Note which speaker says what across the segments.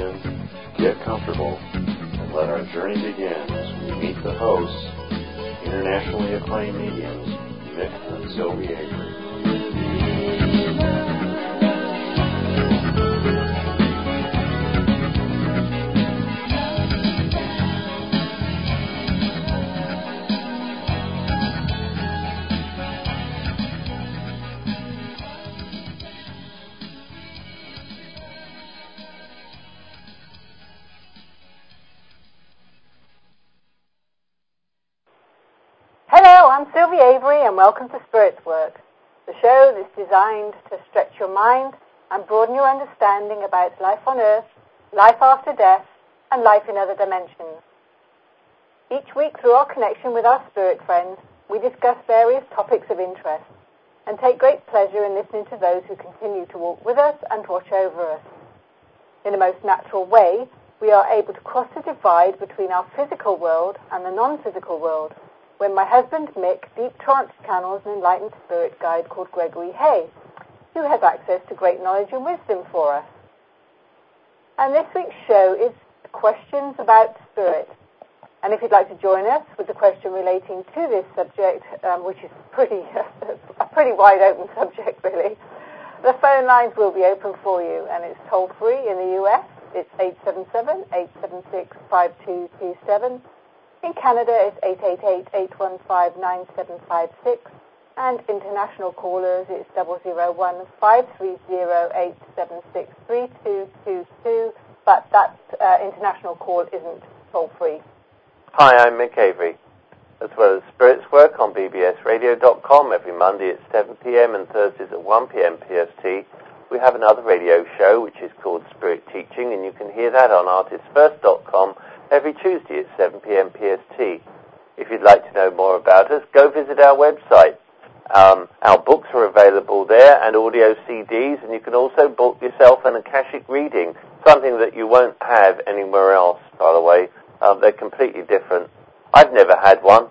Speaker 1: in, get comfortable, and let our journey begin as we meet the hosts, internationally acclaimed mediums, Mick and Sylvie Avery.
Speaker 2: Hello, I'm Sylvie Avery, and welcome to Spirit's Work, the show that's designed to stretch your mind and broaden your understanding about life on Earth, life after death, and life in other dimensions. Each week, through our connection with our spirit friends, we discuss various topics of interest and take great pleasure in listening to those who continue to walk with us and watch over us. In the most natural way, we are able to cross the divide between our physical world and the non-physical world, when my husband Mick deep trance channels an enlightened spirit guide called Gregory Hay, who has access to great knowledge and wisdom for us. And this week's show is questions about spirit. And if you'd like to join us with a question relating to this subject, which is a pretty wide open subject really, the phone lines will be open for you, and it's toll free in the US. It's 877-876-5227. In Canada, it's 888-815-9756, and international callers, it's 001-530-876-3222, but that international call isn't toll-free.
Speaker 3: Hi, I'm Mick Avery, as well as Spirit's Work on bbsradio.com every Monday at 7 p.m. and Thursdays at 1 p.m. PST. We have another radio show which is called Spirit Teaching, and you can hear that on artistfirst.com every Tuesday at 7 p.m. PST. If you'd like to know more about us, go visit our website. Our books are available there and audio CDs, and you can also book yourself an Akashic reading, something that you won't have anywhere else, by the way. They're completely different. I've never had one.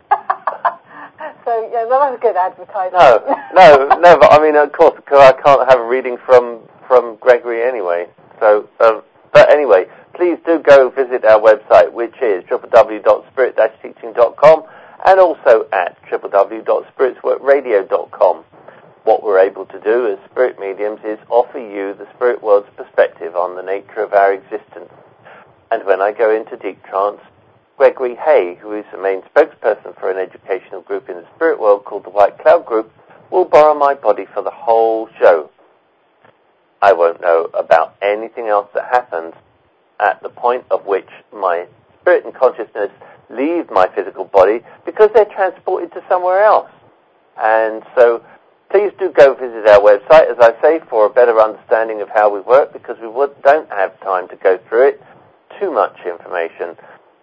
Speaker 2: So, yeah, that was a good advertisement.
Speaker 3: No, never. I mean, of course, because I can't have a reading from Gregory anyway. So, but anyway, please do go visit our website, which is www.spirit-teaching.com, and also at www.spiritsworkradio.com. What we're able to do as spirit mediums is offer you the spirit world's perspective on the nature of our existence. And when I go into deep trance, Gregory Hay, who is the main spokesperson for an educational group in the spirit world called the White Cloud Group, will borrow my body for the whole show. I won't know about anything else that happens at the point of which my spirit and consciousness leave my physical body, because they're transported to somewhere else. And so please do go visit our website, as I say, for a better understanding of how we work, because we don't have time to go through it. Too much information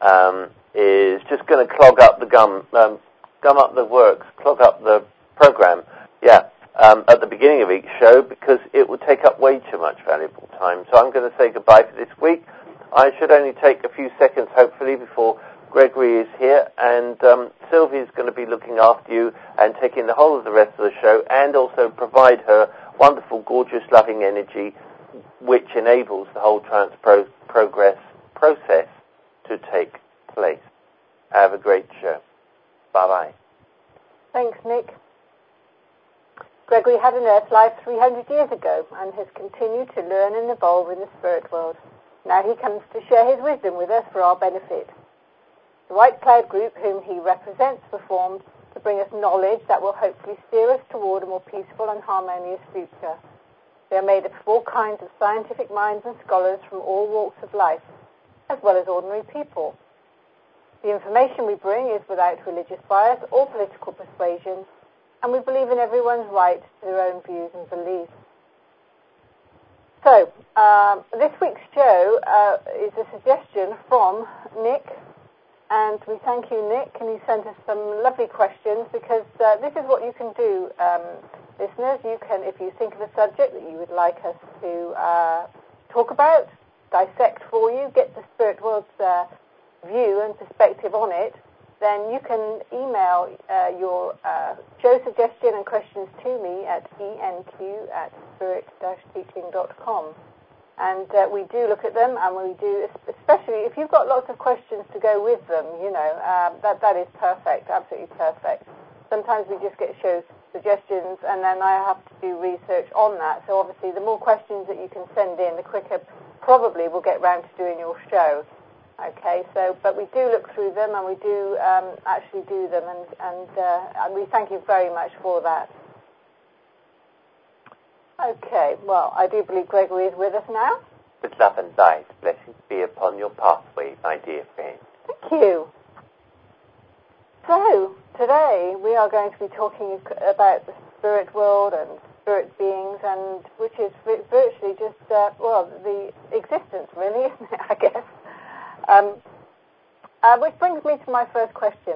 Speaker 3: is just going to clog up the gum up the works, clog up the program. At the beginning of each show, because it will take up way too much valuable time. So I'm going to say goodbye for this week. I should only take a few seconds, hopefully, before Gregory is here, and Sylvie is going to be looking after you and taking the whole of the rest of the show, and also provide her wonderful, gorgeous, loving energy, which enables the whole progress process to take place. Have a great show. Bye-bye.
Speaker 2: Thanks, Nick. Gregory had an Earth life 300 years ago and has continued to learn and evolve in the spirit world. Now he comes to share his wisdom with us for our benefit. The White Cloud Group, whom he represents, were formed to bring us knowledge that will hopefully steer us toward a more peaceful and harmonious future. They are made up of all kinds of scientific minds and scholars from all walks of life, as well as ordinary people. The information we bring is without religious bias or political persuasion, and we believe in everyone's right to their own views and beliefs. So, this week's show is a suggestion from Nick, and we thank you, Nick, and he sent us some lovely questions, because this is what you can do, listeners. You can, if you think of a subject that you would like us to talk about, dissect for you, get the spirit world's view and perspective on it, then you can email your show suggestion and questions to me at enq@spirit-teaching.com. And we do look at them, and we do, especially if you've got lots of questions to go with them, that is perfect, absolutely perfect. Sometimes we just get show suggestions, and then I have to do research on that. So obviously, the more questions that you can send in, the quicker probably we'll get round to doing your show. Okay, but we do look through them, and we do actually do them, and we thank you very much for that. Okay, well, I do believe Gregory is with us now.
Speaker 3: With love and light, blessings be upon your pathway, my dear friend.
Speaker 2: Thank you. So, today we are going to be talking about the spirit world and spirit beings, and which is virtually just, the existence, really, isn't it, I guess. Which brings me to my first question.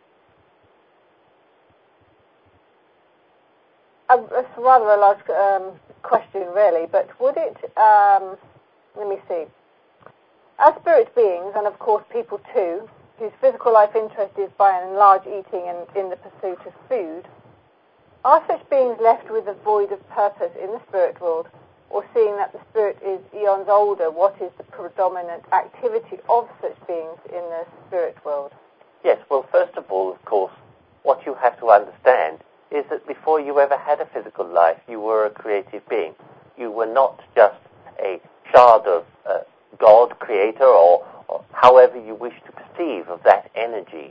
Speaker 2: It's rather a large question, really, but would it, let me see, as spirit beings, and of course people too, whose physical life interest is by and large eating and in the pursuit of food, are such beings left with a void of purpose in the spirit world, or seeing that the spirit is eons older, what is the predominant activity of such beings in the spirit world?
Speaker 3: Yes, well, first of all, of course, what you have to understand is that before you ever had a physical life, you were a creative being. You were not just a shard of God, creator, or however you wish to perceive of that energy.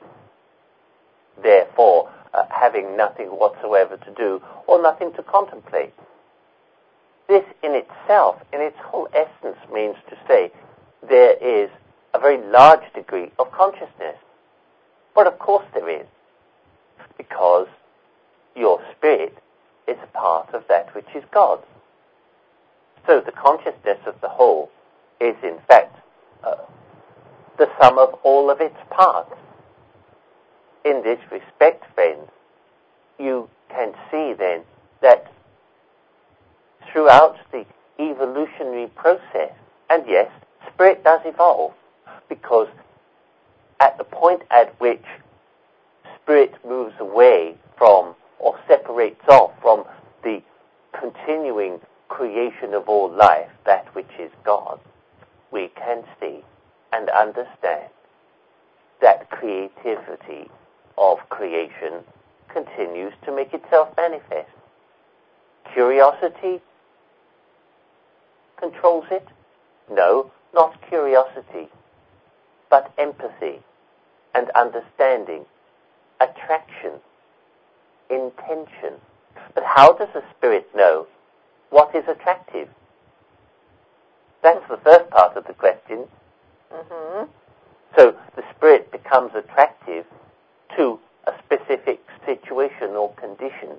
Speaker 3: Therefore, having nothing whatsoever to do or nothing to contemplate. This in itself, in its whole essence, means to say there is a very large degree of consciousness. But of course there is, because your spirit is a part of that which is God. So the consciousness of the whole is in fact the sum of all of its parts. In this respect, friends, you can see then that throughout the evolutionary process, and yes, spirit does evolve, because at the point at which spirit moves away from or separates off from the continuing creation of all life, that which is God, we can see and understand that creativity of creation continues to make itself manifest. Curiosity controls it? No, not curiosity, but empathy and understanding, attraction, intention. But how does a spirit know what is attractive? That's the first part of the question.
Speaker 2: Mm-hmm.
Speaker 3: So the spirit becomes attractive to a specific situation or condition.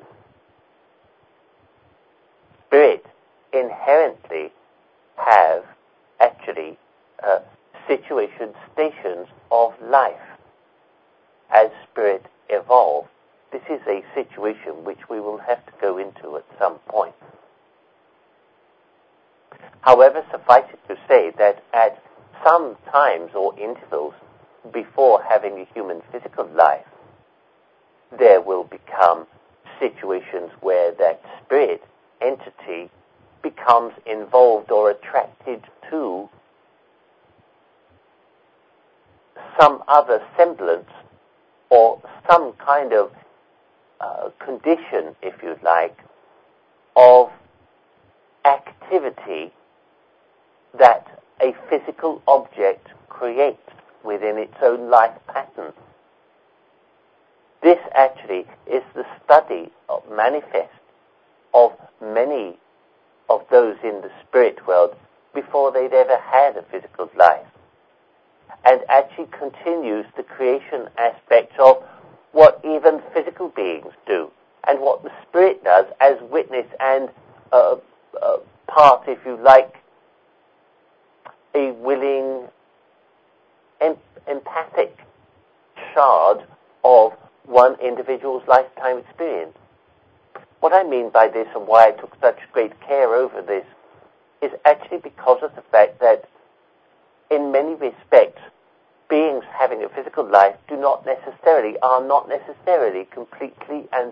Speaker 3: Spirit inherently have actually situations, stations of life. As spirit evolve, this is a situation which we will have to go into at some point. However, suffice it to say that at some times or intervals before having a human physical life, there will become situations where that spirit entity becomes involved or attracted to some other semblance or some kind of condition, if you'd like, of activity that a physical object creates within its own life pattern. This actually is the study of manifest of many of those in the spirit world before they'd ever had a physical life, and actually continues the creation aspect of what even physical beings do, and what the spirit does as witness and part, if you like, a willing, empathic shard of one individual's lifetime experience. What I mean by this, and why I took such great care over this, is actually because of the fact that in many respects, beings having a physical life are not necessarily completely and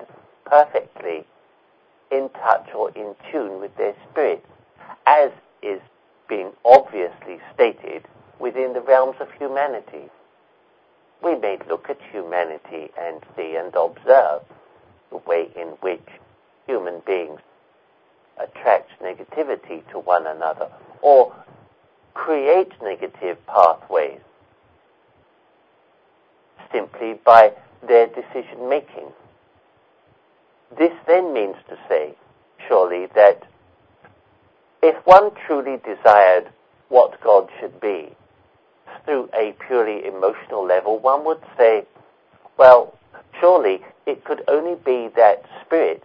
Speaker 3: perfectly in touch or in tune with their spirit, as is being obviously stated within the realms of humanity. We may look at humanity and see and observe the way in which human beings attract negativity to one another or create negative pathways simply by their decision making. This then means to say, surely, that if one truly desired what God should be through a purely emotional level, one would say, well, surely it could only be that spirit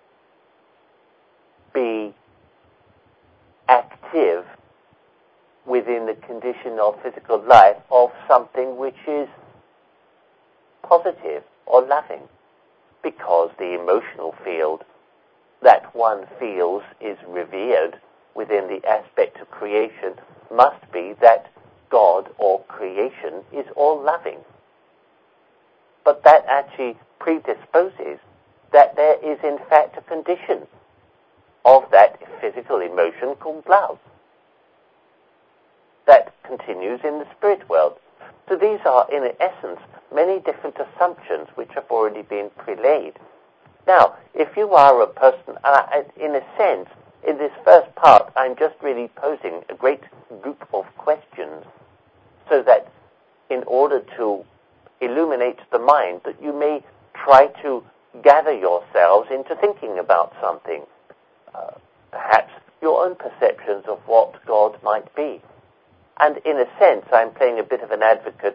Speaker 3: be active within the condition of physical life of something which is positive or loving, because the emotional field that one feels is revered within the aspect of creation must be that God or creation is all loving. But that actually predisposes that there is in fact a condition of that physical emotion called love that continues in the spirit world. So these are, in essence, many different assumptions which have already been prelayed. Now, if you are a person, in a sense, in this first part, I'm just really posing a great group of questions so that in order to illuminate the mind, that you may try to gather yourselves into thinking about something, perhaps your own perceptions of what God might be. And in a sense, I'm playing a bit of an advocate,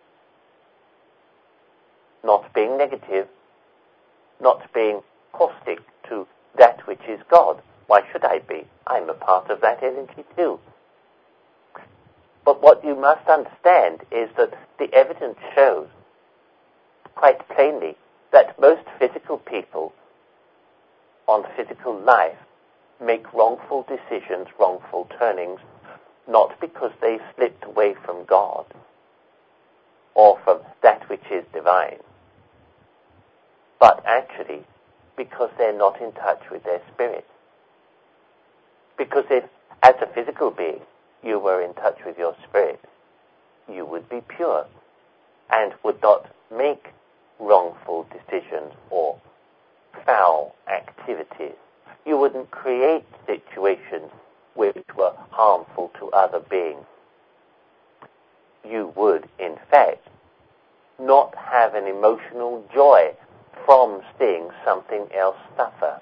Speaker 3: not being negative, not being caustic to that which is God. Why should I be? I'm a part of that energy too. But what you must understand is that the evidence shows quite plainly that most physical people on physical life make wrongful decisions, wrongful turnings, not because they slipped away from God or from that which is divine, but actually because they're not in touch with their spirit. Because if, as a physical being, you were in touch with your spirit, you would be pure and would not make wrongful decisions or foul activities. You wouldn't create situations which were harmful to other beings. You would, in fact, not have an emotional joy from seeing something else suffer.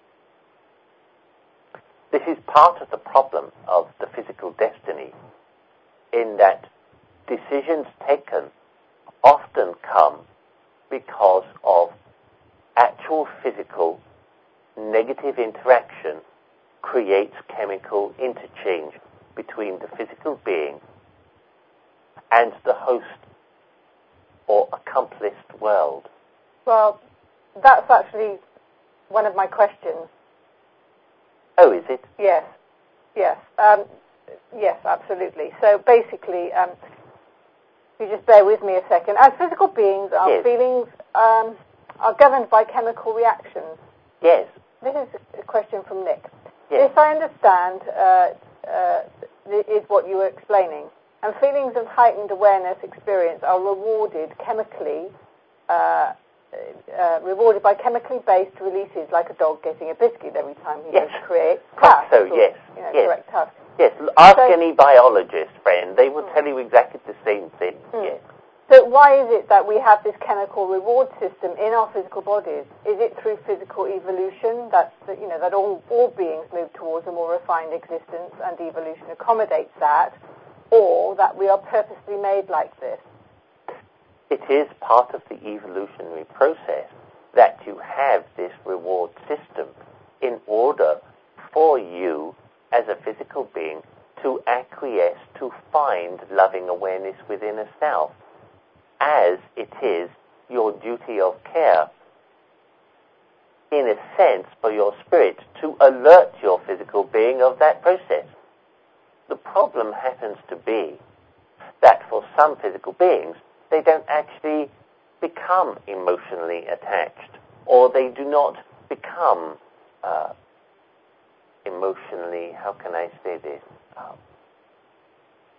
Speaker 3: This is part of the problem of the physical destiny, in that decisions taken often come because of actual physical negative interaction creates chemical interchange between the physical being and the host or accomplished world.
Speaker 2: Well, that's actually one of my questions.
Speaker 3: Oh, is it?
Speaker 2: Yes. Yes, absolutely. So basically, if you just bear with me a second. As physical beings, our
Speaker 3: Yes.
Speaker 2: feelings are governed by chemical reactions.
Speaker 3: Yes.
Speaker 2: This is a question from Nick.
Speaker 3: Yes.
Speaker 2: If I understand, is what you were explaining, and feelings of heightened awareness experience are rewarded chemically, rewarded by chemically based releases, like a dog getting a biscuit every time he
Speaker 3: Yes.
Speaker 2: does create
Speaker 3: Quite
Speaker 2: tasks.
Speaker 3: so, yes. Yes.
Speaker 2: Correct tasks.
Speaker 3: Yes, ask any biologist, friend. They will tell you exactly the same thing. Yes.
Speaker 2: So why is it that we have this chemical reward system in our physical bodies? Is it through physical evolution that all beings move towards a more refined existence and evolution accommodates that, or that we are purposely made like this?
Speaker 3: It is part of the evolutionary process that you have this reward system in order for you as a physical being to acquiesce, to find loving awareness within a self, as it is your duty of care, in a sense, for your spirit to alert your physical being of that process. The problem happens to be that for some physical beings, they don't actually become emotionally attached, or they do not become emotionally, how can I say this,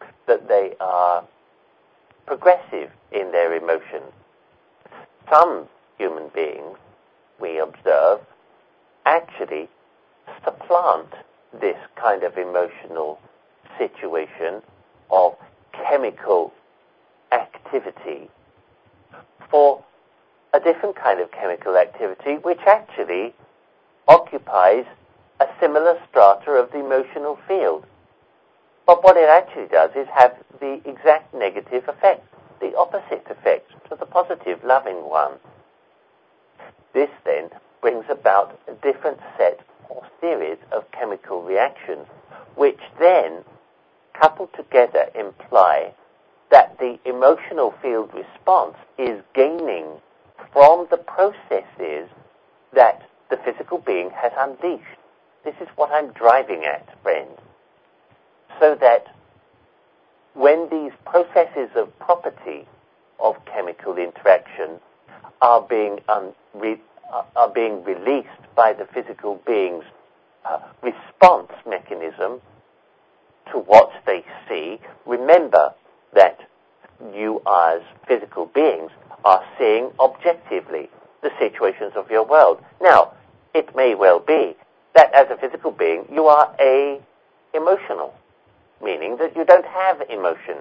Speaker 3: that they are progressive in their emotions. Some human beings, we observe, actually supplant this kind of emotional situation of chemical activity for a different kind of chemical activity which actually occupies a similar strata of the emotional field. But what it actually does is have the exact negative effect, the opposite effect to the positive, loving one. This then brings about a different set or series of chemical reactions, which then, coupled together, imply that the emotional field response is gaining from the processes that the physical being has unleashed. This is what I'm driving at, friends. So that when these processes of property of chemical interaction are being released by the physical being's response mechanism to what they see, remember that you as physical beings are seeing objectively the situations of your world. Now, it may well be that as a physical being you are emotional, meaning that you don't have emotion.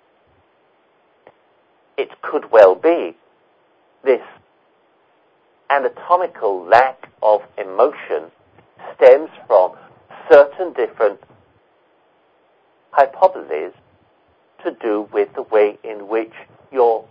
Speaker 3: It could well be this anatomical lack of emotion stems from certain different hypotheses to do with the way in which your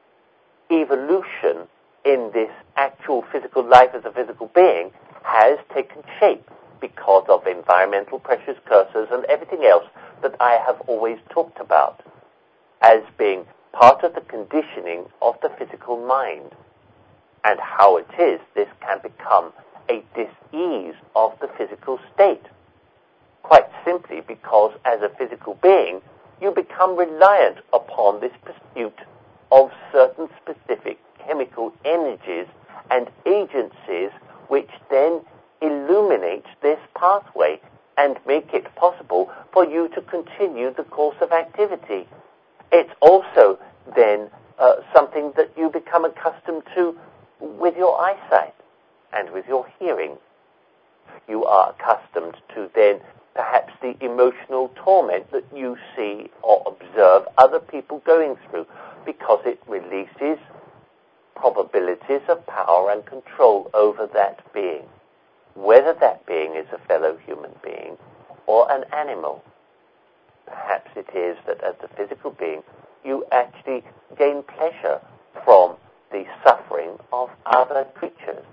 Speaker 3: evolution in this actual physical life as a physical being has taken shape because of environmental pressures, cursors, and everything else that I have always talked about as being part of the conditioning of the physical mind, and how it is this can become a dis-ease of the physical state, quite simply because as a physical being you become reliant upon this pursuit of certain specific chemical energies and agencies which then illuminate this pathway and make it possible for you to continue the course of activity. It's also then something that you become accustomed to with your eyesight and with your hearing. You are accustomed to then perhaps the emotional torment that you see or observe other people going through, because it releases probabilities of power and control over that being, whether that being is a fellow human being or an animal. Perhaps it is that as a physical being you actually gain pleasure from the suffering of other creatures.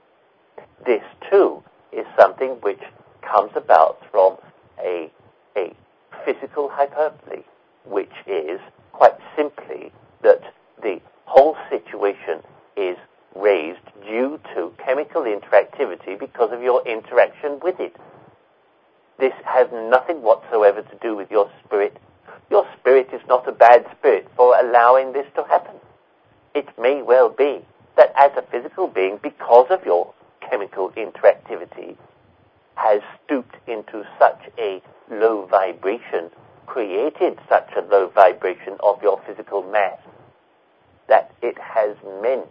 Speaker 3: This too is something which comes about from a physical hyperbole, which is quite simply that the whole situation is raised due to chemical interactivity because of your interaction with it. This has nothing whatsoever to do with your spirit. Your spirit is not a bad spirit for allowing this to happen. It may well be that as a physical being, because of your chemical interactivity, has stooped into such a low vibration, created such a low vibration of your physical mass, that it has meant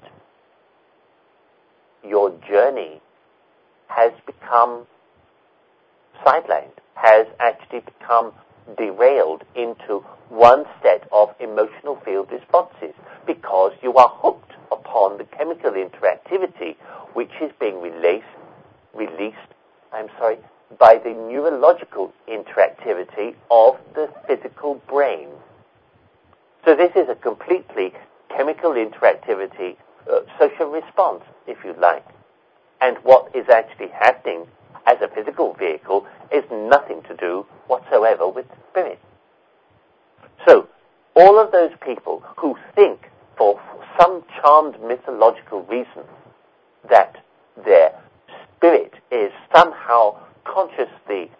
Speaker 3: your journey has become sidelined, has actually become derailed into one set of emotional field responses, because you are hooked upon the chemical interactivity which is being released by the neurological interactivity of the physical brain. So this is a completely chemical interactivity, social response, if you like. And what is actually happening as a physical vehicle is nothing to do whatsoever with spirit. So, all of those people who think, for some charmed mythological reason, that their spirit is somehow consciously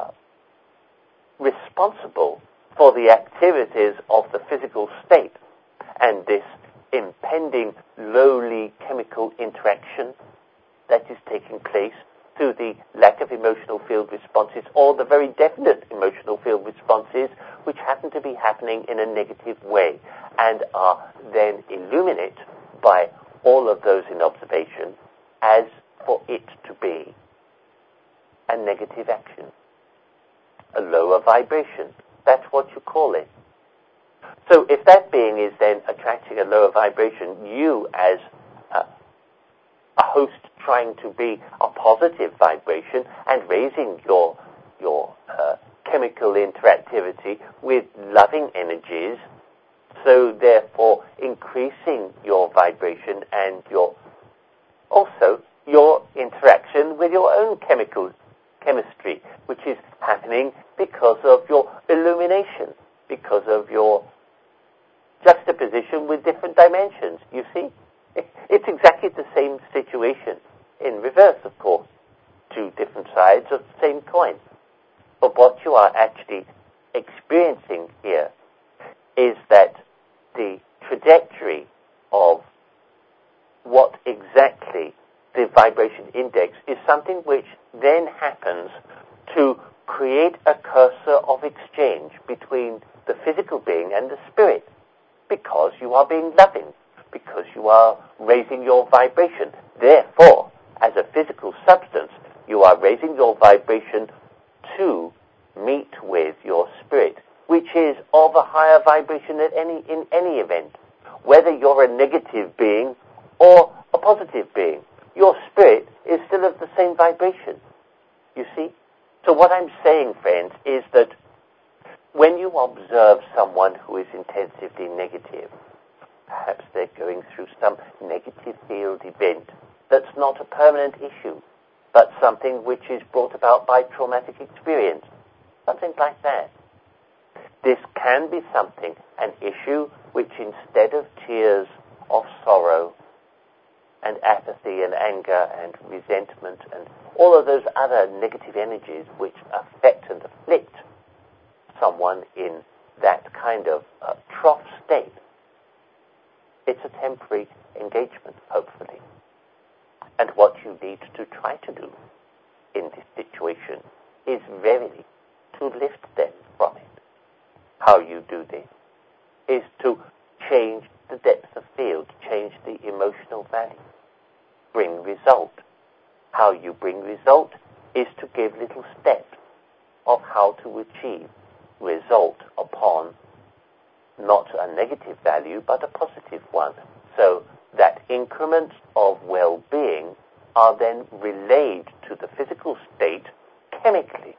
Speaker 3: responsible for the activities of the physical state, and this impending lowly chemical interaction that is taking place through the lack of emotional field responses, or the very definite emotional field responses which happen to be happening in a negative way and are then illuminate by all of those in observation as for it to be a negative action, a lower vibration. That's what you call it. So if that being is then attracting a lower vibration, you as a host trying to be a positive vibration and raising your chemical interactivity with loving energies, so therefore increasing your vibration and also your interaction with your own chemistry, which is happening because of your illumination, because of your juxtaposition with different dimensions. You see? It's exactly the same situation in reverse, of course, two different sides of the same coin. But what you are actually experiencing here is that the trajectory of what exactly the vibration index is something which then happens to create a cursor of exchange between the physical being and the spirit, because you are being loving, because you are raising your vibration. Therefore, as a physical substance, you are raising your vibration to meet with your spirit, which is of a higher vibration in any event, whether you're a negative being or a positive being. Your spirit is still of the same vibration, you see? So what I'm saying, friends, is that when you observe someone who is intensively negative, perhaps they're going through some negative field event that's not a permanent issue, but something which is brought about by traumatic experience, something like that. This can be something, an issue which instead of tears of sorrow and apathy and anger and resentment and all of those other negative energies which affect and afflict someone in that kind of trough state, it's a temporary engagement, hopefully. And what you need to try to do in this situation is verily to lift them from it. How you do this is to change the depth of field, change the emotional value, bring result. How you bring result is to give little steps of how to achieve result upon not a negative value but a positive one, so that increments of well-being are then relayed to the physical state chemically.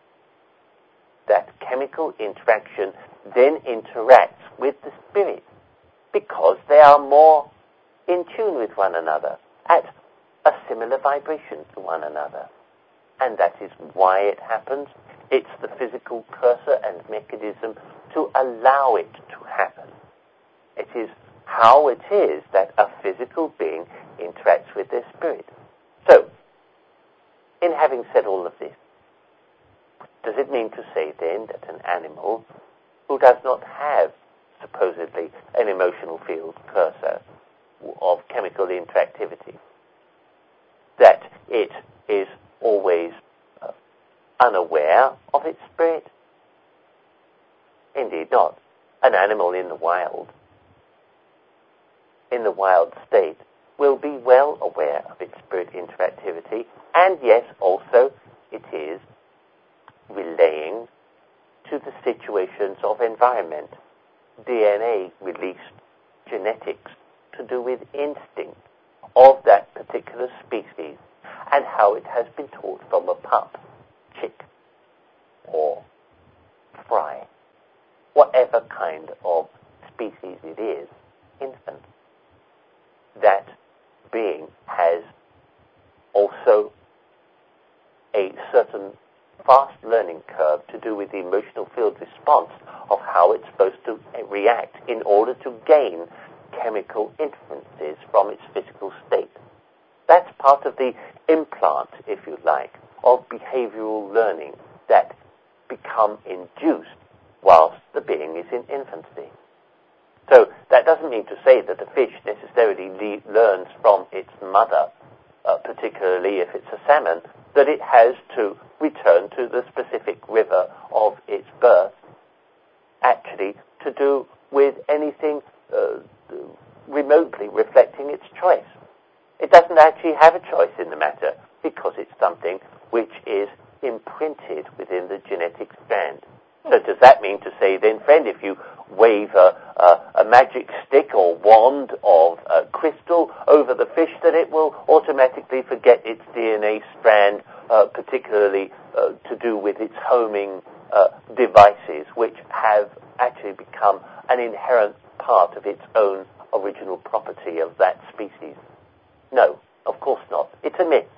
Speaker 3: That chemical interaction then interacts with the spirit because they are more in tune with one another at a similar vibration to one another. And that is why it happens. It's the physical cursor and mechanism to allow it to happen. It is how it is that a physical being interacts with their spirit. So, in having said all of this, does it mean to say then that an animal who does not have supposedly an emotional field cursor of chemical interactivity, that it is always unaware of its spirit? Indeed not. An animal in the wild state, will be well aware of its spirit interactivity, and yes, also it is relaying to the situations of environment, DNA released genetics to do with instinct of that particular species and how it has been taught from a pup, chick, or fry, whatever kind of species it is, infant. That being has also a certain fast learning curve to do with the emotional field response of how it's supposed to react in order to gain chemical inferences from its physical state. That's part of the implant, if you like, of behavioral learning that become induced whilst the being is in infancy. So that doesn't mean to say that the fish necessarily learns from its mother, particularly if it's a salmon, that it has to return to the specific river of its birth actually to do with anything remotely reflecting its choice. It doesn't actually have a choice in the matter because it's something which is imprinted within the genetic strand. So does that mean to say then, friend, if you wave a magic stick or wand of crystal over the fish, that it will automatically forget its DNA strand, particularly to do with its homing devices, which have actually become an inherent part of its own original property of that species? No, of course not. It's a myth.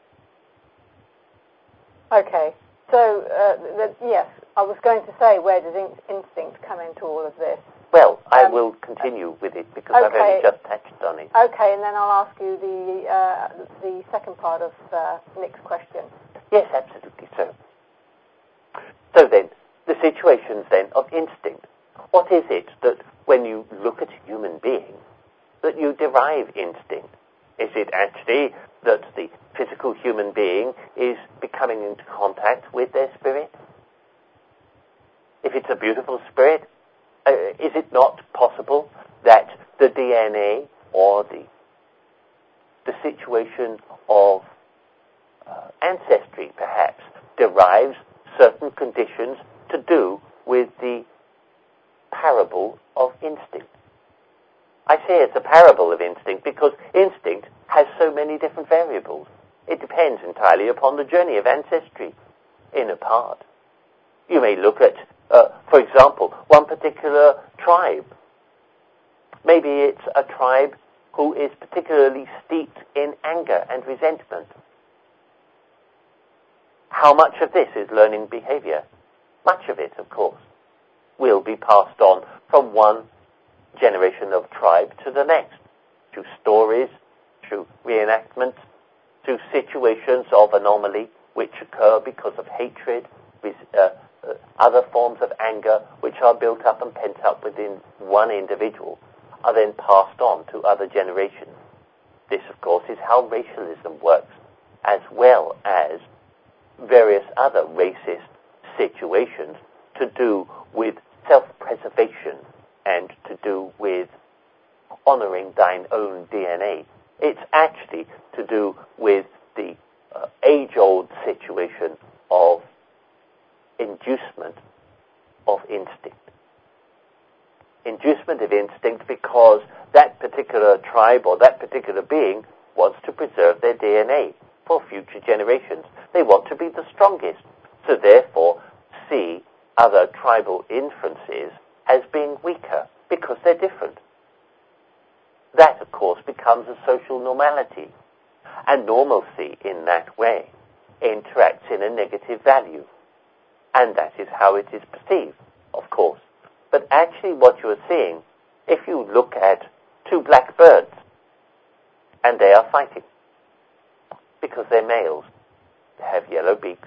Speaker 2: Okay. So, yes, I was going to say, where does instinct come into all of this?
Speaker 3: Well, I will continue with it because I've only just touched on it.
Speaker 2: Okay, and then I'll ask you the second part of Nick's question.
Speaker 3: Yes, absolutely so. So then, the situations then of instinct. What is it that when you look at a human being, that you derive instinct? Is it actually that the physical human being is becoming into contact with their spirit? If it's a beautiful spirit, is it not possible that the DNA or the situation of ancestry, perhaps, derives certain conditions to do with the parable of instinct? I say it's a parable of instinct because instinct has so many different variables. It depends entirely upon the journey of ancestry in a part. You may look at, for example, one particular tribe. Maybe it's a tribe who is particularly steeped in anger and resentment. How much of this is learning behavior? Much of it, of course, will be passed on from one generation of tribe to the next, through stories, through reenactments, through situations of anomaly which occur because of hatred, other forms of anger which are built up and pent up within one individual, are then passed on to other generations. This, of course, is how racialism works, as well as various other racist situations to do with self-preservation and to do with honoring thine own DNA. It's actually to do with the age-old situation of inducement of instinct. Inducement of instinct because that particular tribe or that particular being wants to preserve their DNA for future generations. They want to be the strongest, so therefore see other tribal inferences as being weaker because they're different. That, of course, becomes a social normality, and normalcy in that way interacts in a negative value, and that is how it is perceived, of course. But actually what you are seeing, if you look at two black birds, and they are fighting, because they're males, they have yellow beaks,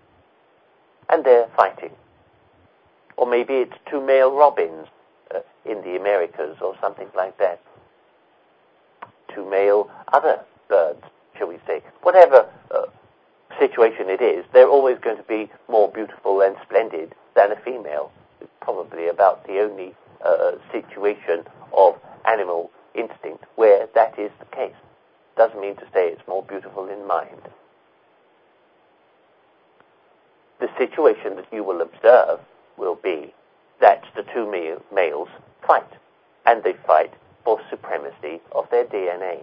Speaker 3: and they're fighting. Or maybe it's two male robins in the Americas or something like that. Two male other birds, shall we say. Whatever situation it is, they're always going to be more beautiful and splendid than a female. It's probably about the only situation of animal instinct where that is the case. Doesn't mean to say it's more beautiful in mind. The situation that you will observe will be that the two males fight, and they fight for supremacy of their DNA.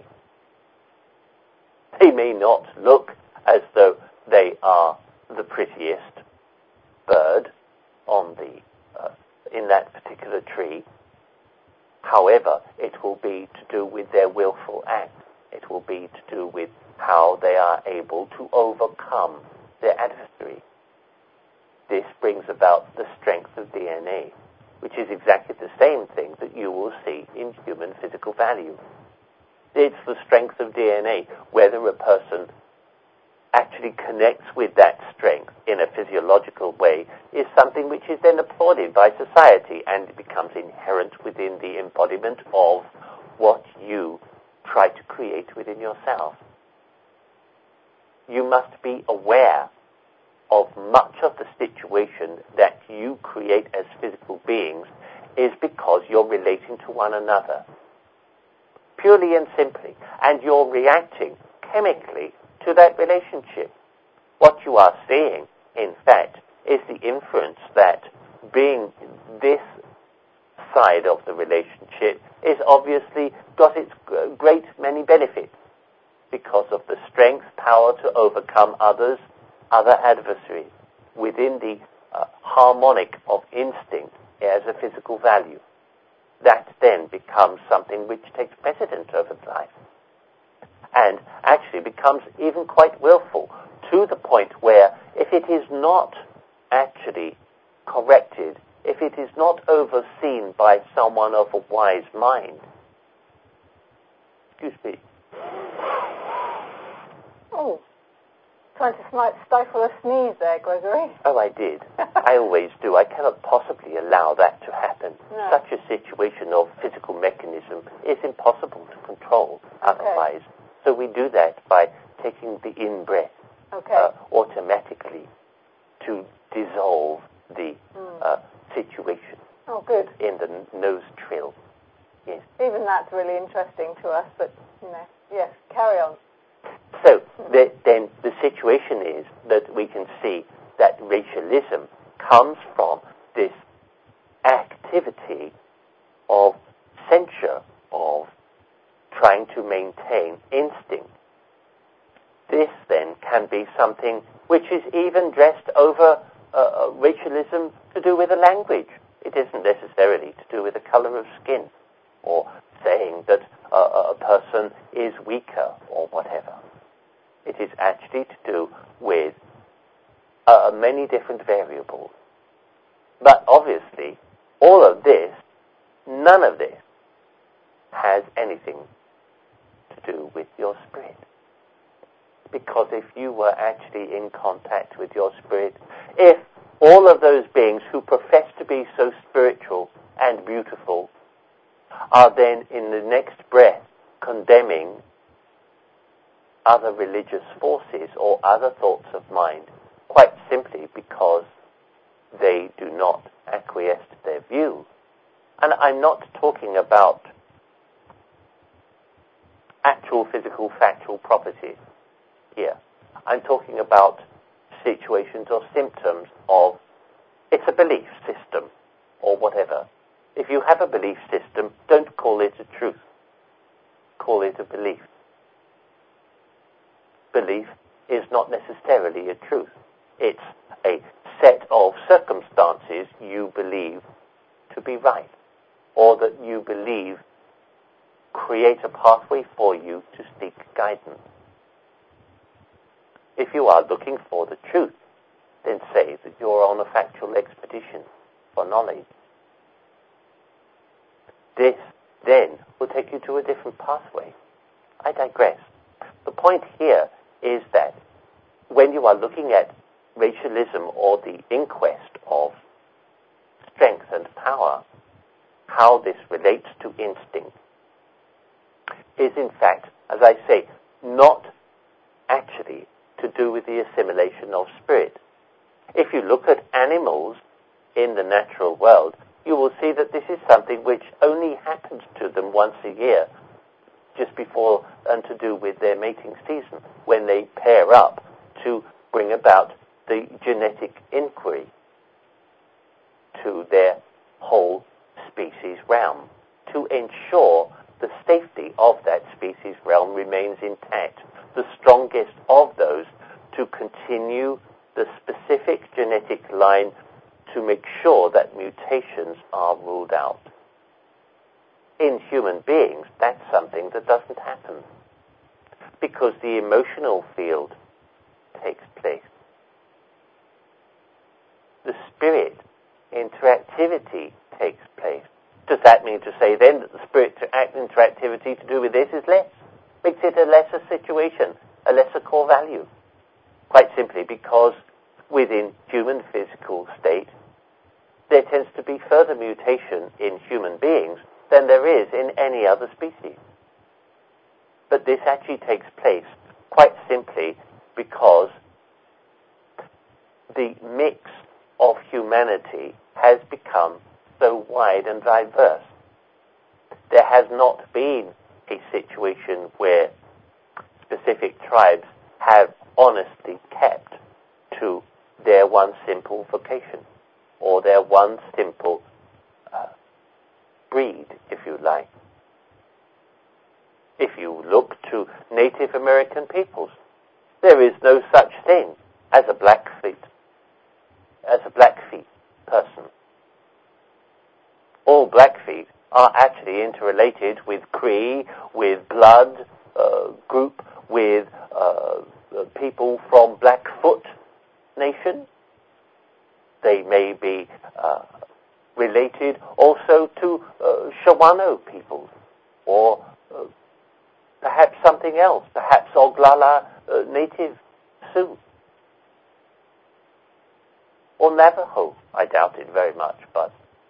Speaker 3: They may not look as though they are the prettiest bird on the in that particular tree. However, it will be to do with their willful act. It will be to do with how they are able to overcome their adversary. This brings about the strength of DNA, which is exactly the same thing that you will see in human physical value. It's the strength of DNA, whether a person actually connects with that strength in a physiological way, is something which is then applauded by society and becomes inherent within the embodiment of what you try to create within yourself. You must be aware of much of the situation that you create as physical beings is because you're relating to one another. Purely and simply. And you're reacting chemically to that relationship. What you are seeing, in fact, is the inference that being this side of the relationship is obviously got its great many benefits because of the strength, power to overcome other adversaries within the harmonic of instinct as a physical value. That then becomes something which takes precedence over life and actually becomes even quite willful, to the point where if it is not actually corrected, if it is not overseen by someone of a wise mind, excuse me.
Speaker 2: Oh, trying to stifle a sneeze there, Gregory.
Speaker 3: Oh, I did. I always do. I cannot possibly allow that to happen.
Speaker 2: No.
Speaker 3: Such a situation of physical mechanism is impossible to control otherwise. So we do that by taking the in-breath automatically to dissolve the situation.
Speaker 2: Oh, good.
Speaker 3: In the nose trill. Yes.
Speaker 2: Even that's really interesting to us, but, yes, carry on.
Speaker 3: So, then the situation is that we can see that racialism comes from this activity of censure, of trying to maintain instinct. This then can be something which is even dressed over racialism to do with a language. It isn't necessarily to do with the color of skin or saying that a person is weaker or whatever. It is actually to do with many different variables. But obviously, all of this, none of this, has anything to do with your spirit. Because if you were actually in contact with your spirit, if all of those beings who profess to be so spiritual and beautiful are then in the next breath condemning other religious forces or other thoughts of mind, quite simply because they do not acquiesce to their view. And I'm not talking about actual physical, factual properties here. I'm talking about situations or symptoms of, it's a belief system or whatever. If you have a belief system, don't call it a truth. Call it a belief. Belief is not necessarily a truth. It's a set of circumstances you believe to be right, or that you believe create a pathway for you to seek guidance. If you are looking for the truth, then say that you're on a factual expedition for knowledge. This then will take you to a different pathway. I digress. The point here is that when you are looking at racialism or the inquest of strength and power, how this relates to instinct is in fact, as I say, not actually to do with the assimilation of spirit. If you look at animals in the natural world, you will see that this is something which only happens to them once a year, just before and to do with their mating season, when they pair up to bring about the genetic inquiry to their whole species realm, to ensure the safety of that species realm remains intact, the strongest of those to continue the specific genetic line to make sure that mutations are ruled out. In human beings, that's something that doesn't happen because the emotional field takes place. The spirit interactivity takes place. Does that mean to say then that the spirit interactivity to do with this is less? Makes it a lesser situation, a lesser core value? Quite simply because within human physical state, there tends to be further mutation in human beings than there is in any other species. But this actually takes place quite simply because the mix of humanity has become so wide and diverse. There has not been a situation where specific tribes have honestly kept to their one simple vocation or their one simple breed, if you like. If you look to Native American peoples, there is no such thing as a Blackfeet person. All Blackfeet are actually interrelated with Cree, with blood group, with people from Blackfoot Nation. They may be related also to Shawano peoples, or perhaps something else, perhaps Oglala Native Sioux, or Navajo. I doubt it very much, but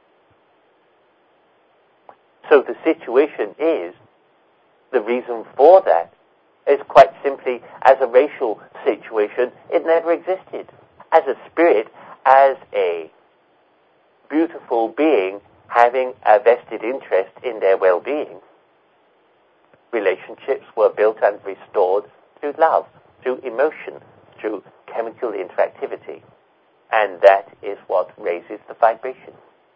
Speaker 3: so the situation is, the reason for that is quite simply, as a racial situation, it never existed. As a spirit, as a beautiful being having a vested interest in their well-being, relationships were built and restored through love, through emotion, through chemical interactivity. And that is what raises the vibration.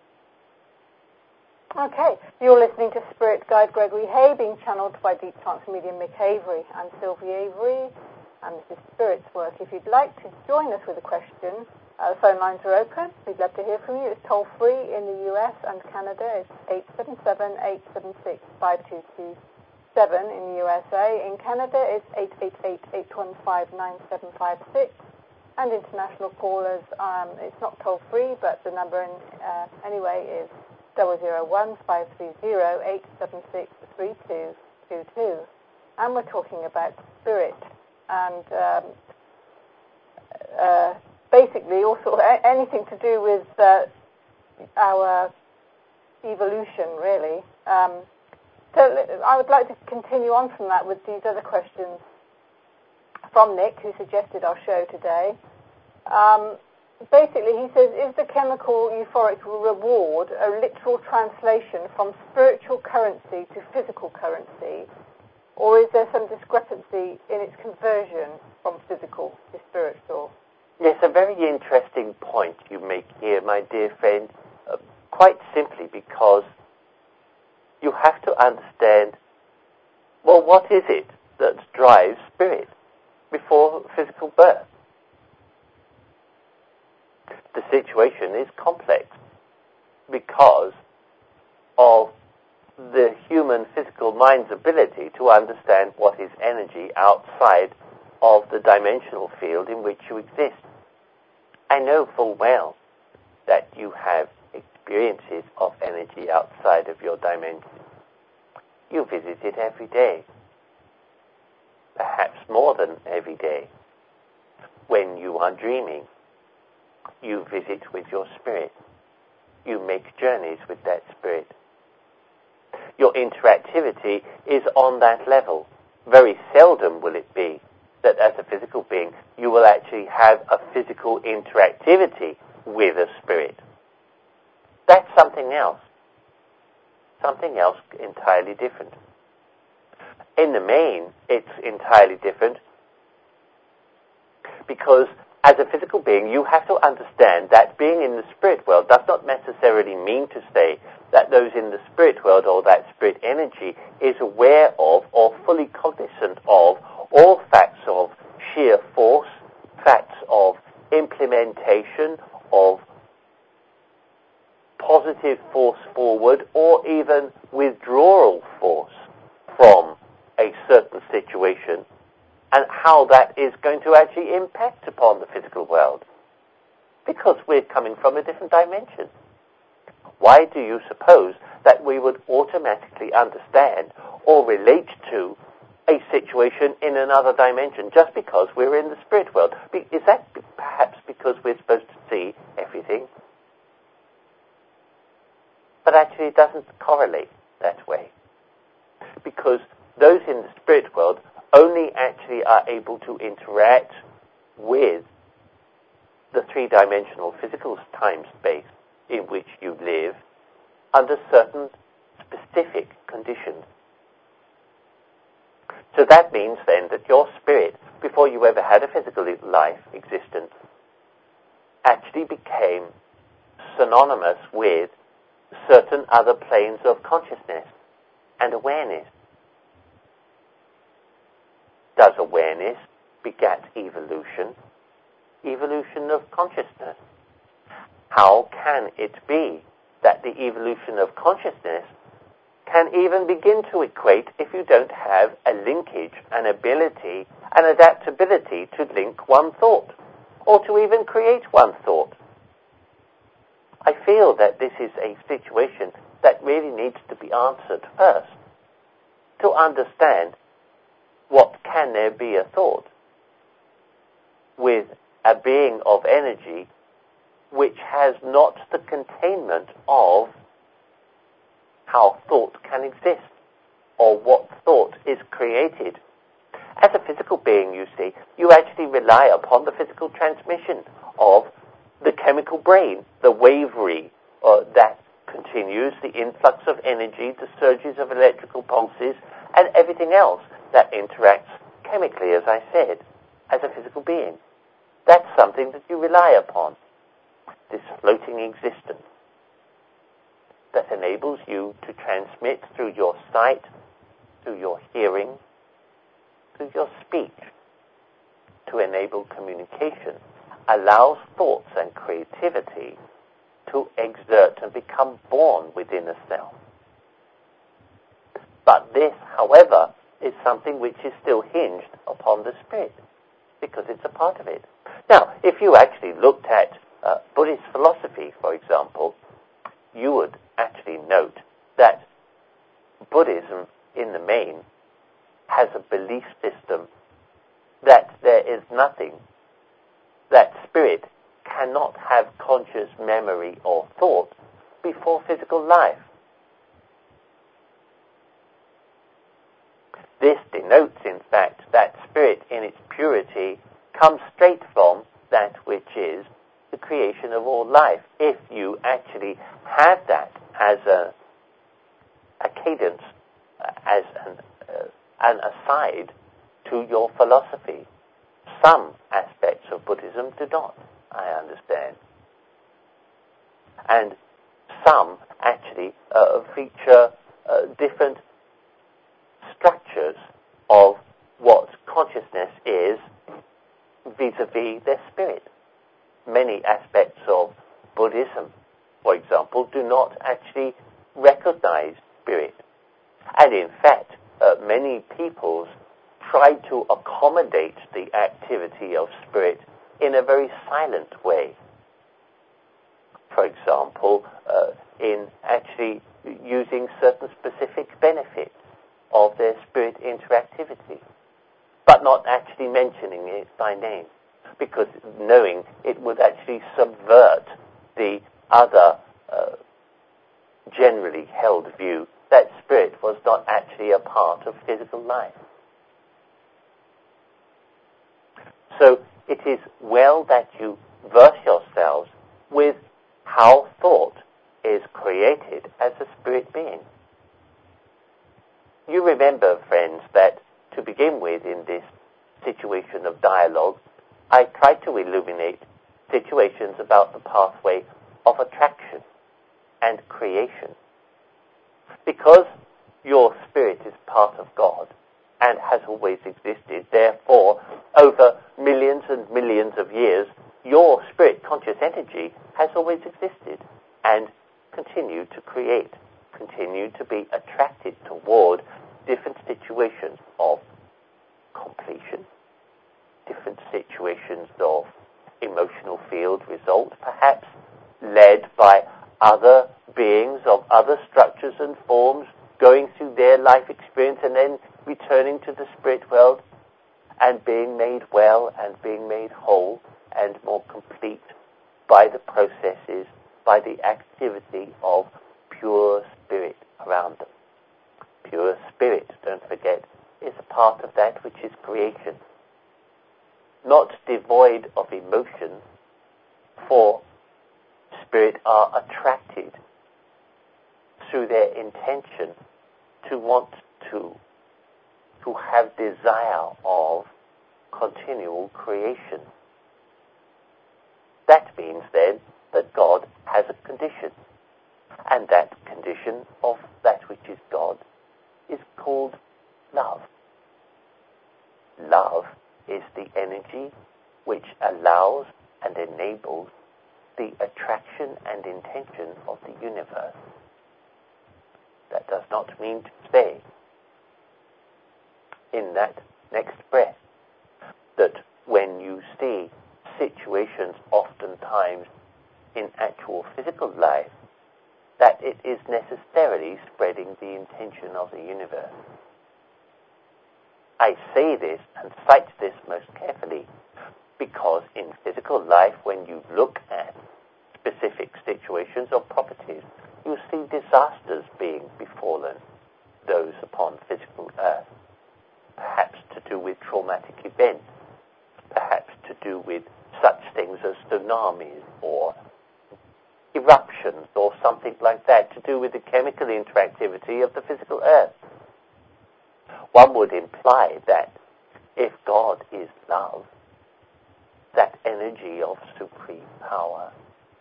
Speaker 2: Okay, you're listening to Spirit Guide Gregory Hay, being channeled by Deep Trance medium Mick Avery. I'm Sylvie Avery, and this is Spirit's Work. If you'd like to join us with a question, the phone lines are open. We'd love to hear from you. It's toll-free in the US and Canada. It's 877-876-5227 in the USA. In Canada, it's 888-815-9756. And international callers, it's not toll-free, but the number anyway is 001-530-876-3222. And we're talking about spirit. And basically also anything to do with our evolution, really. So I would like to continue on from that with these other questions from Nick, who suggested our show today. Basically, he says, is the chemical euphoric reward a literal translation from spiritual currency to physical currency, or is there some discrepancy in its conversion from physical to spiritual?
Speaker 3: Yes, a very interesting point you make here, my dear friend, quite simply because you have to understand, well, what is it that drives spirit before physical birth? The situation is complex because of the human physical mind's ability to understand what is energy outside of the dimensional field in which you exist. I know full well that you have experiences of energy outside of your dimension. You visit it every day, perhaps more than every day. When you are dreaming, you visit with your spirit. You make journeys with that spirit. Your interactivity is on that level. Very seldom will it be that as a physical being you will actually have a physical interactivity with a spirit. That's something else. Something else entirely different. In the main, it's entirely different because as a physical being, you have to understand that being in the spirit world does not necessarily mean to say that those in the spirit world or that spirit energy is aware of or fully cognizant of all facts of sheer force, facts of implementation, of positive force forward, or even withdrawal force from a certain situation, and how that is going to actually impact upon the physical world. Because we're coming from a different dimension. Why do you suppose that we would automatically understand or relate to a situation in another dimension just because we're in the spirit world? Is that perhaps because we're supposed to see everything? But actually it doesn't correlate that way. Because those in the spirit world only actually are able to interact with the three-dimensional physical time space in which you live under certain specific conditions. So that means then that your spirit, before you ever had a physical life existence, actually became synonymous with certain other planes of consciousness and awareness. Does awareness beget evolution? Evolution of consciousness. How can it be that the evolution of consciousness can even begin to equate if you don't have a linkage, an ability, an adaptability to link one thought, or to even create one thought? I feel that this is a situation that really needs to be answered first, to understand what can there be a thought with a being of energy which has not the containment of how thought can exist, or what thought is created. As a physical being, you see, you actually rely upon the physical transmission of the chemical brain, the wavery that continues, the influx of energy, the surges of electrical pulses, and everything else that interacts chemically, as I said, as a physical being. That's something that you rely upon, this floating existence that enables you to transmit through your sight, through your hearing, through your speech, to enable communication, allows thoughts and creativity to exert and become born within a self. But this, however, is something which is still hinged upon the spirit, because it's a part of it. Now, if you actually looked at Buddhist philosophy, for example, you would actually note that Buddhism, in the main, has a belief system that there is nothing, that spirit cannot have conscious memory or thought before physical life. This denotes, in fact, that spirit in its purity comes straight from that which is the creation of all life. If you actually have that as a cadence, as an aside to your philosophy. Some aspects of Buddhism do not, I understand. And some actually feature different structures of what consciousness is vis-a-vis their spirit. Many aspects of Buddhism, for example, do not actually recognize spirit. And in fact, many peoples try to accommodate the activity of spirit in a very silent way. For example, in actually using certain specific benefits of their spirit interactivity, but not actually mentioning it by name, because knowing it would actually subvert the other generally held view that spirit was not actually a part of physical life. So it is well that you verse yourselves with how thought is created as a spirit being. You remember, friends, that to begin with in this situation of dialogue, I tried to illuminate situations about the pathway of attraction and creation. Because your spirit is part of God and has always existed, therefore, over millions and millions of years, your spirit conscious energy has always existed and continued to create, continued to be attracted toward different situations of completion, different situations of emotional field result, perhaps led by other beings of other structures and forms going through their life experience and then returning to the spirit world and being made well and being made whole and more complete by the processes, by the activity of pure spirit around them. Pure spirit, don't forget, is a part of that which is creation. Not devoid of emotion, For spirit are attracted through their intention to want to have desire of continual creation. That means then that God has a condition, and that condition of that which is God is called love. Love is the energy which allows and enables the attraction and intention of the universe. That does not mean to say, in that next breath, that when you see situations oftentimes in actual physical life, that it is necessarily spreading the intention of the universe. I say this and cite this most carefully because in physical life, when you look at specific situations or properties, you see disasters being befallen those upon physical earth, perhaps to do with traumatic events, perhaps to do with such things as tsunamis or eruptions or something like that, to do with the chemical interactivity of the physical earth. One would imply that if God is love, that energy of supreme power,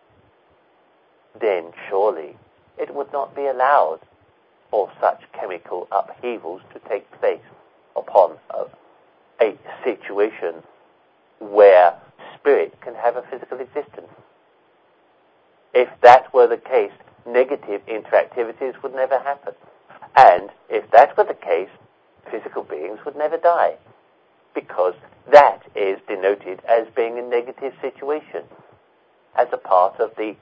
Speaker 3: then surely it would not be allowed for such chemical upheavals to take place upon a situation where spirit can have a physical existence. If that were the case, negative interactivities would never happen. And if that were the case, physical beings would never die, because that is denoted as being a negative situation, as a part of the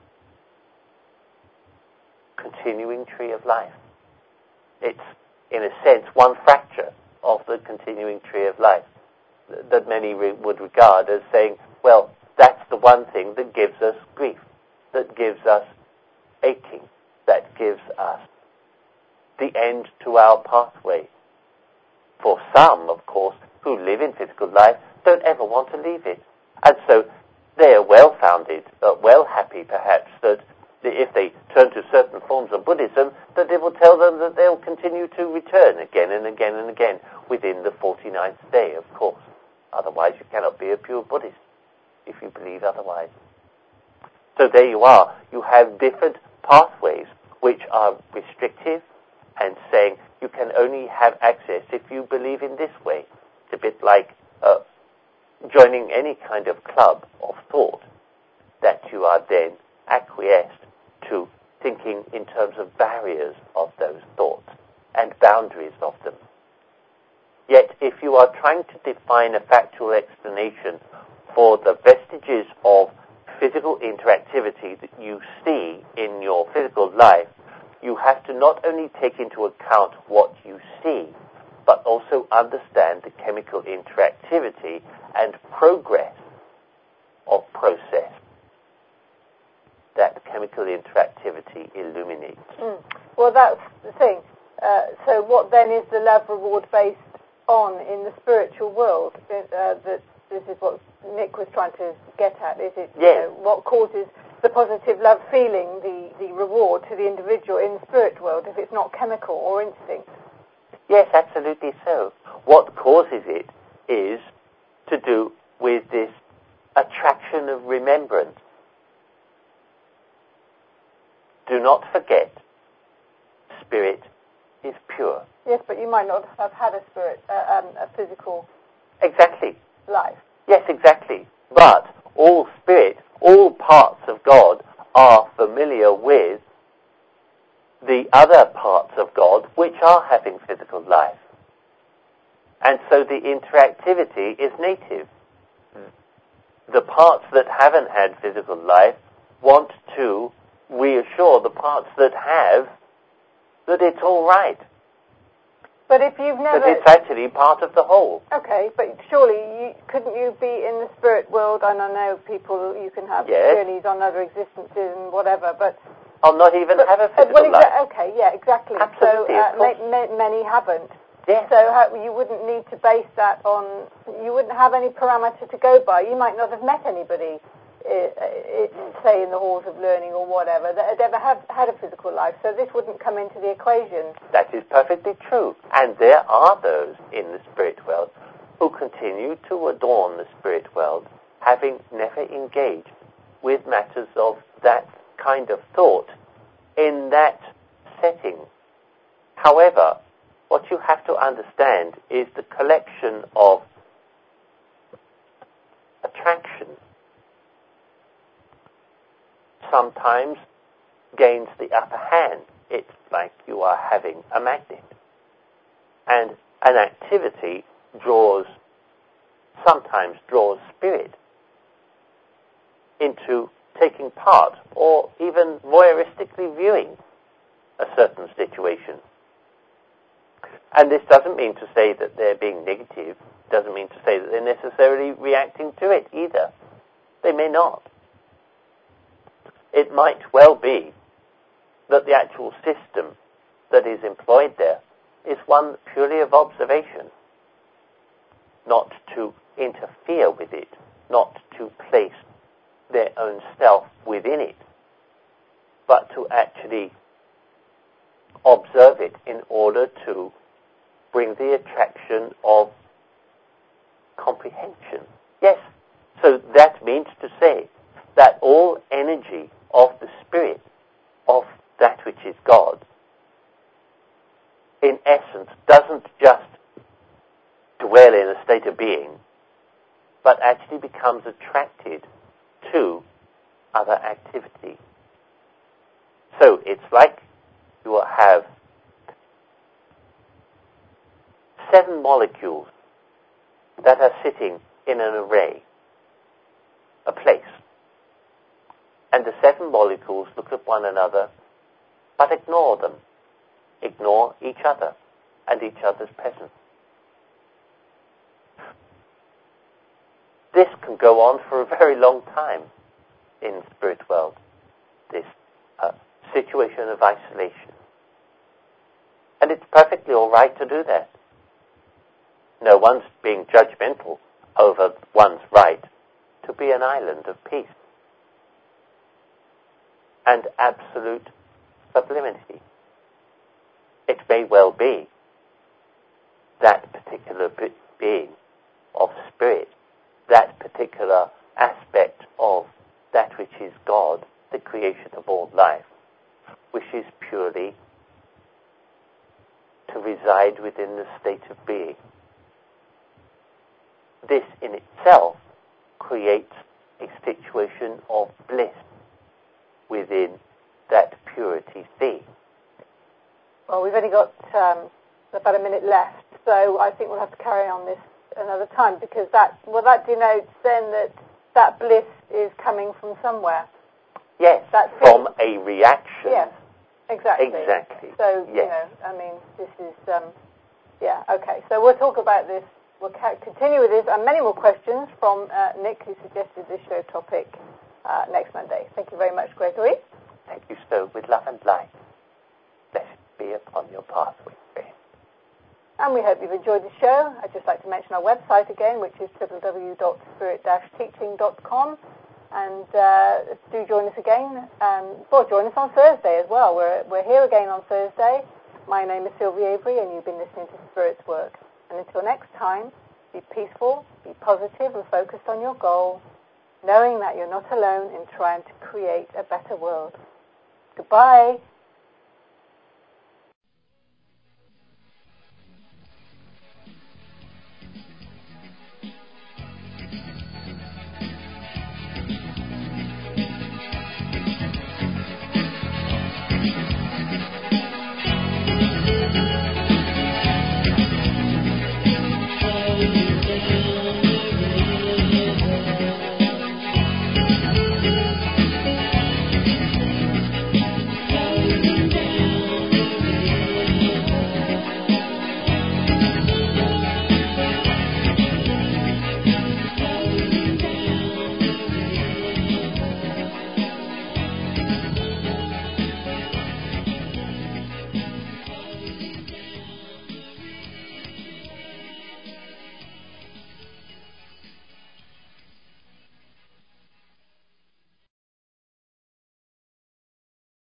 Speaker 3: continuing tree of life. It's, in a sense, one fracture of the continuing tree of life that many would regard as saying, well, that's the one thing that gives us grief, that gives us aching, that gives us the end to our pathway. For some, of course, who live in physical life don't ever want to leave it. And so they are well-founded, well-happy perhaps, that if they turn to certain forms of Buddhism, that it will tell them that they'll continue to return again and again and again within the 49th day, of course. Otherwise you cannot be a pure Buddhist if you believe otherwise. So there you are. You have different pathways which are restrictive and saying you can only have access if you believe in this way. It's a bit like joining any kind of club of thought, that you are then acquiesced to thinking in terms of barriers of those thoughts and boundaries of them. Yet if you are trying to define a factual explanation for the vestiges of physical interactivity that you see in your physical life, you have to not only take into account what you see, but also understand the chemical interactivity and progress of process that chemical interactivity illuminates.
Speaker 2: Well, that's the thing. So what then is the love reward based on in the spiritual world? That this is what Nick was trying to get at. Is it what causes the positive love feeling, the reward to the individual in the spirit world, if it's not chemical or instinct?
Speaker 3: Yes, absolutely so. What causes it is to do with this attraction of remembrance. Do not forget, spirit is pure.
Speaker 2: Yes, but you might not have had a spirit, a physical
Speaker 3: exactly
Speaker 2: life.
Speaker 3: Yes, exactly. But all spirit, all parts of God are familiar with the other parts of God which are having physical life. And so the interactivity is native. The parts that haven't had physical life want to reassure the parts that have that it's all right.
Speaker 2: But if you've never...
Speaker 3: That it's actually part of the whole.
Speaker 2: Okay, but surely couldn't you be in the spirit world, and I know people, you can have journeys on other existences and whatever, but...
Speaker 3: I'll not even have a physical life.
Speaker 2: Okay, yeah, exactly.
Speaker 3: Absolutely,
Speaker 2: so many haven't.
Speaker 3: Yes.
Speaker 2: So you wouldn't need to base that on... You wouldn't have any parameter to go by. You might not have met anybody say in the halls of learning or whatever, that had ever had a physical life. So this wouldn't come into the equation.
Speaker 3: That is perfectly true. And there are those in the spirit world who continue to adorn the spirit world, having never engaged with matters of that kind of thought in that setting. However, what you have to understand is the collection of attraction sometimes gains the upper hand. It's like you are having a magnet. And an activity sometimes draws spirit into taking part or even voyeuristically viewing a certain situation. And this doesn't mean to say that they're being negative, doesn't mean to say that they're necessarily reacting to it either. They may not. It might well be that the actual system that is employed there is one purely of observation, not to interfere with it, not to place their own self within it, but to actually observe it in order to bring the attraction of comprehension. Yes, so that means to say that all energy of the spirit, of that which is God, in essence doesn't just dwell in a state of being, but actually becomes attracted to other activity. So it's like you will have 7 molecules that are sitting in an array, a place. And the 7 molecules look at one another, but ignore them, ignore each other and each other's presence. This can go on for a very long time in the spirit world, this situation of isolation. And it's perfectly all right to do that. No one's being judgmental over one's right to be an island of peace and absolute sublimity. It may well be that particular being of spirit, that particular aspect of that which is God, the creation of all life, wishes purely to reside within the state of being. This in itself creates a situation of bliss within that purity theme.
Speaker 2: Well, we've only got about a minute left, so I think we'll have to carry on this another time, because that denotes then that bliss is coming from somewhere.
Speaker 3: Yes, from a reaction.
Speaker 2: Yes, exactly.
Speaker 3: Exactly.
Speaker 2: So,
Speaker 3: yes.
Speaker 2: This is, okay. So we'll talk about this. We'll continue with this and many more questions from Nick, who suggested this show topic next Monday. Thank you very much, Gregory.
Speaker 3: Thank you, so with love and light. Blessed be upon your pathway.
Speaker 2: And we hope you've enjoyed the show. I'd just like to mention our website again, which is www.spirit-teaching.com. And do join us again. Join us on Thursday as well. We're here again on Thursday. My name is Sylvia Avery, and you've been listening to Spirit's Work. And until next time, be peaceful, be positive, and focused on your goal, knowing that you're not alone in trying to create a better world. Goodbye.